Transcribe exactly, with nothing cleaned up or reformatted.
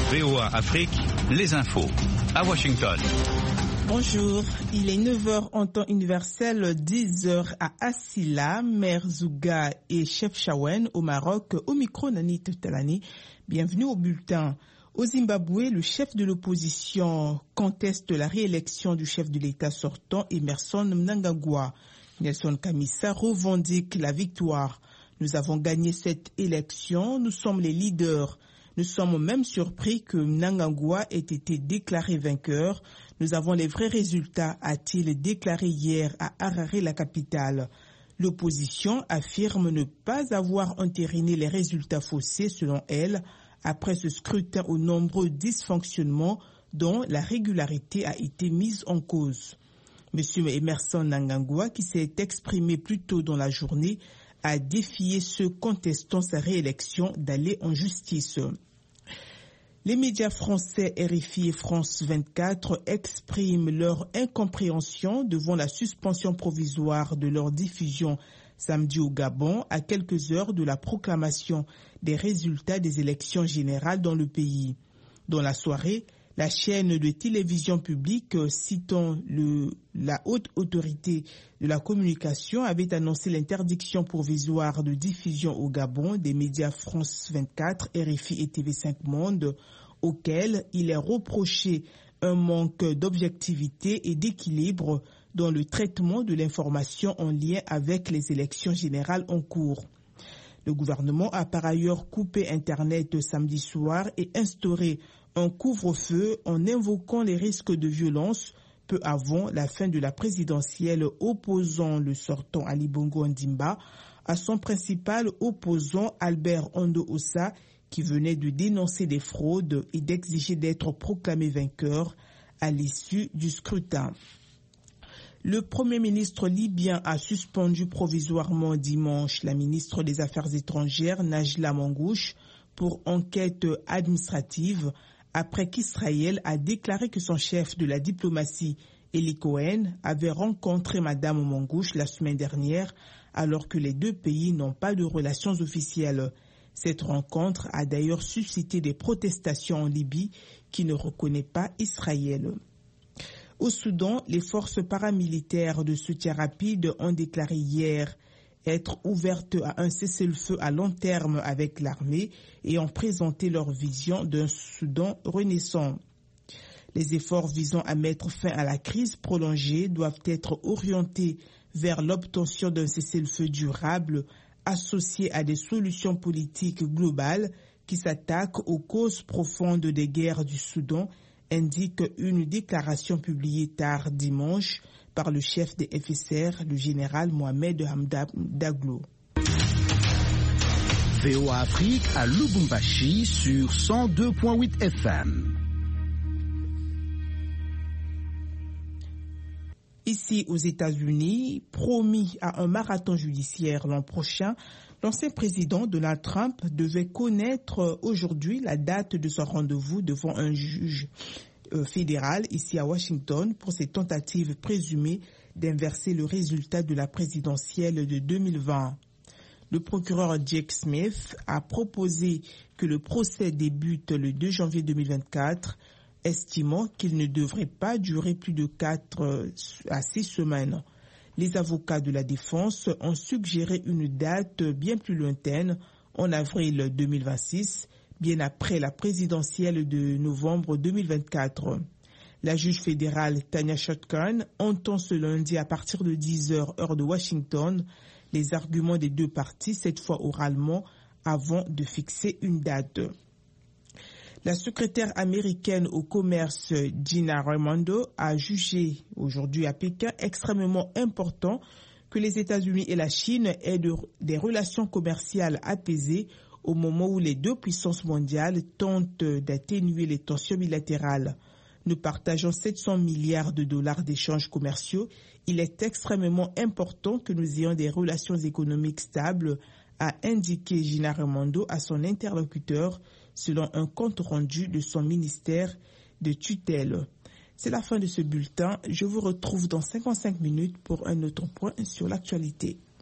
V O A Afrique, les infos à Washington. Bonjour, il est neuf heures en temps universel, dix heures à Assila, Merzouga et Chefchaouen au Maroc. Au micro, Nani Talani. Bienvenue au bulletin. Au Zimbabwe, le chef de l'opposition conteste la réélection du chef de l'État sortant, Emmerson Mnangagwa. Nelson Chamisa revendique la victoire. Nous avons gagné cette élection, nous sommes les leaders. Nous sommes même surpris que Mnangagwa ait été déclaré vainqueur. Nous avons les vrais résultats, a-t-il déclaré hier à Harare, la capitale. L'opposition affirme ne pas avoir entériné les résultats faussés, selon elle, après ce scrutin aux nombreux dysfonctionnements dont la régularité a été mise en cause. M. Emmerson Mnangagwa, qui s'est exprimé plus tôt dans la journée, a défié ceux contestant sa réélection d'aller en justice. Les médias français R F I et France vingt-quatre expriment leur incompréhension devant la suspension provisoire de leur diffusion samedi au Gabon, à quelques heures de la proclamation des résultats des élections générales dans le pays. Dans la soirée, la chaîne de télévision publique, citant le, la haute autorité de la communication, avait annoncé l'interdiction provisoire de diffusion au Gabon des médias France vingt-quatre, R F I et T V cinq Monde, auxquels il est reproché un manque d'objectivité et d'équilibre dans le traitement de l'information en lien avec les élections générales en cours. Le gouvernement a par ailleurs coupé Internet samedi soir et instauré un couvre-feu en invoquant les risques de violence peu avant la fin de la présidentielle, opposant le sortant Ali Bongo Ondimba à son principal opposant Albert Ondo Ossa, qui venait de dénoncer des fraudes et d'exiger d'être proclamé vainqueur à l'issue du scrutin. Le Premier ministre libyen a suspendu provisoirement dimanche la ministre des Affaires étrangères Najla Mangouche pour enquête administrative après qu'Israël a déclaré que son chef de la diplomatie, Eli Cohen, avait rencontré Madame Mangouche la semaine dernière alors que les deux pays n'ont pas de relations officielles. Cette rencontre a d'ailleurs suscité des protestations en Libye qui ne reconnaît pas Israël. Au Soudan, les forces paramilitaires de soutien rapide ont déclaré hier être ouvertes à un cessez-le-feu à long terme avec l'armée et ont présenté leur vision d'un Soudan renaissant. Les efforts visant à mettre fin à la crise prolongée doivent être orientés vers l'obtention d'un cessez-le-feu durable associé à des solutions politiques globales qui s'attaquent aux causes profondes des guerres du Soudan, indique une déclaration publiée tard dimanche par le chef des F S R, le général Mohamed Hamdan Daglo. V O A Afrique à Lubumbashi sur cent deux virgule huit F M. Ici aux États-Unis, promis à un marathon judiciaire l'an prochain, l'ancien président Donald Trump devait connaître aujourd'hui la date de son rendez-vous devant un juge fédéral ici à Washington pour ses tentatives présumées d'inverser le résultat de la présidentielle de deux mille vingt. Le procureur Jake Smith a proposé que le procès débute le deux janvier deux mille vingt-quatre, estimant qu'il ne devrait pas durer plus de quatre à six semaines. Les avocats de la défense ont suggéré une date bien plus lointaine, en avril deux mille vingt-six, bien après la présidentielle de novembre deux mille vingt-quatre. La juge fédérale Tanya Chutkan entend ce lundi à partir de dix heures heure de Washington les arguments des deux parties, cette fois oralement, avant de fixer une date. La secrétaire américaine au commerce Gina Raimondo a jugé aujourd'hui à Pékin extrêmement important que les États-Unis et la Chine aient de, des relations commerciales apaisées au moment où les deux puissances mondiales tentent d'atténuer les tensions bilatérales. Nous partageons sept cents milliards de dollars d'échanges commerciaux. Il est extrêmement important que nous ayons des relations économiques stables, a indiqué Gina Raimondo à son interlocuteur selon un compte rendu de son ministère de tutelle. C'est la fin de ce bulletin. Je vous retrouve dans cinquante-cinq minutes pour un autre point sur l'actualité.